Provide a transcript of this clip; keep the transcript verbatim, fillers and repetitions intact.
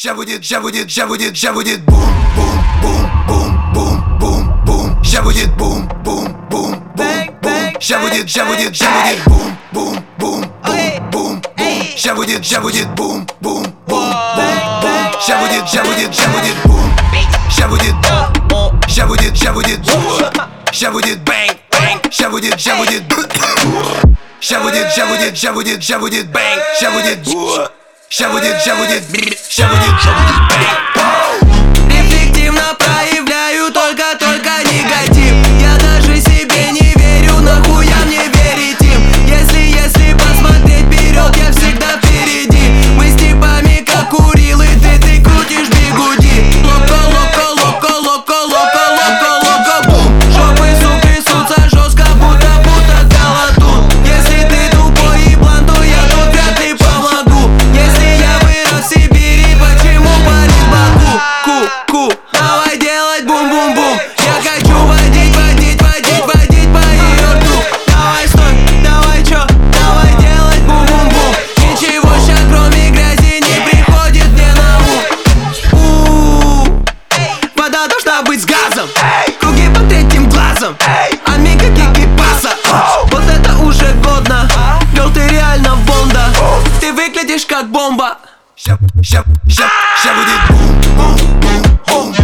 ща будет, ща будет, ща будет, ща будет бум, бум, бум, бум, бум, бум, бум. Ща будет бум, бум, бум, бум, бум. Ща будет, ща будет, ща будет бум, бум, бум, бум, бум, бум. Ща будет, ща будет бум, бум, бум, бум, бум. Ща будет, ща будет, ща будет бум. Ща будет, ща будет, ща будет бум. Ща будет бэнг, бэнг. Ща будет, ща будет. Ща будет, ща будет, ща будет, ща будет бэнг. Ща будет, ща будет, ща будет, ща будет, ща будет бэнг. Эффективно проявляю только-только негатив. Я даже себе не верю, нахуя мне верить им. Если, если посмотреть вперед, я всегда впереди. Мы с типами как Курилы, ты, ты крутишь бигуди. Локо, локо, локо, локо, локо, локо, локо, бум. Жопы, суки, сутся жестко, будто, будто колотун. Если ты тупой и блан, то я тут вряд ли помогу. Если я вырос в Сибири, почему парень в Баку? Ку-ку, давай делать бум-бум-бум. Я хочу водить, водить, водить, водить по ее рту. Давай стой, давай чё, давай делать бум-бум-бум. Ничего ща кроме грязи не приходит мне на ум. У-у-у. Вода должна быть с газом, круги под третьим глазом, Амиго Кикипаса. Вот это уже годно, girl, ты реально Бонда. Ты выглядишь как бомба. Ща, ща, ща, ща будет бум, бум, бум, бум.